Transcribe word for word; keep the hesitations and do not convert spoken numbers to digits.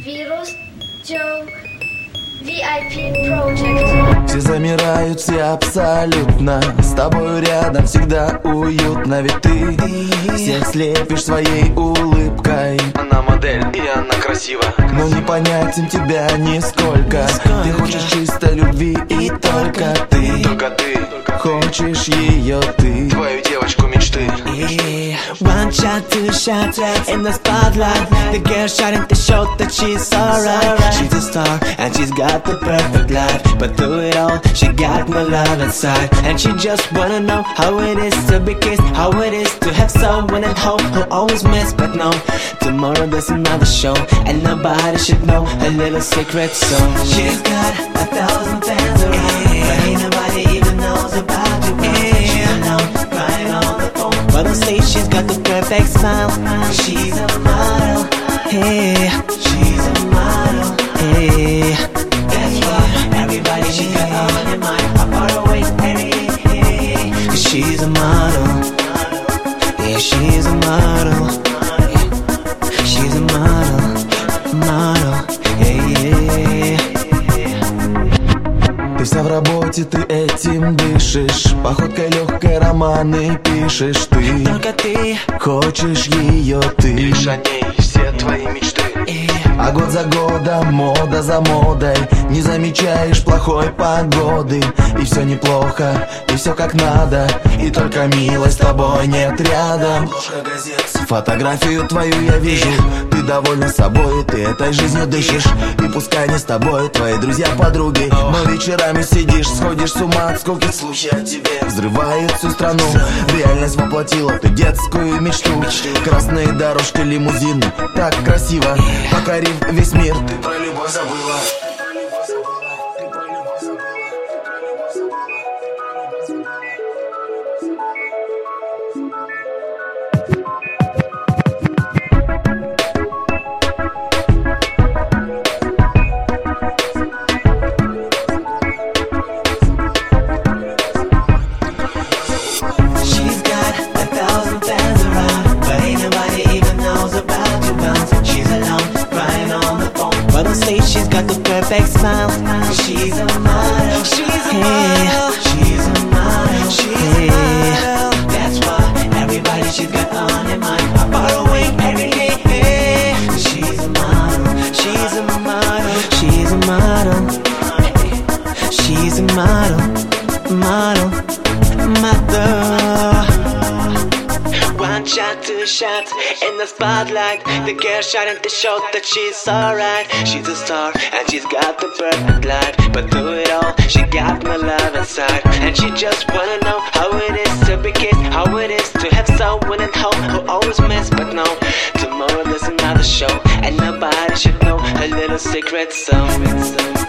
Virus Joe ви ай пи Project. Все замирают, все абсолютно. С тобой рядом всегда уютно. Ведь ты всех слепишь своей улыбкой. Она модель и она красива, но не понять им тебя нисколько. Ты хочешь чистой любви и только ты. Только ты хочешь ее ты. Твою девочку мечты. One shot, two shots in the spotlight. The girl trying to show that she's alright. She's a star and she's got the perfect life. But through it all, she got my love inside. And she just wanna know how it is to be kissed, how it is to have someone at home who always miss. But no, tomorrow there's another show, and nobody should know a little secret song. She's got a thousand fans around, but ain't nobody even knows about you. She's alone, crying on the phone, but on stage she's got the perfect smile. She's a model, hey. She's a model, hey. That's why everybody she got on her mind, how far away, hey, hey. 'Cause she's a model, yeah, she's a model. She's a model, model, yeah, yeah. Ты вся в работе, ты этим дышишь. Походкой легкой романы пишешь. Ты Только ты хочешь ее ты. Лишь о ней все твои мечты. А год за годом, мода за модой, не замечаешь плохой погоды. И все неплохо, и все как надо, и только милость с тобой нет рядом. Фотографию твою я вижу, ты довольна собой, ты этой жизнью дышишь. И пускай не с тобой твои друзья-подруги, но вечерами сидишь, сходишь с ума от скуки. Слухи о тебе взрывают всю страну. В реальность воплотила ты детскую мечту. Красные дорожки, лимузины, так красиво, покорив весь мир. Ты про любовь забыла. She's got the perfect smile. She's a model. She's a model. She's a model. She's a model. That's why everybody she's got on her mind, how far away every day. She's a model. She's a model. She's a model. She's a model. Model. Model. One shot, two shots in the spotlight. The girl trying to show that she's alright. She's a star and she's got the perfect life. But through it all, she got my love inside. And she just wanna know how it is to be kissed, how it is to have someone at home who always miss. But no, tomorrow there's another show, and nobody should know a little secret song.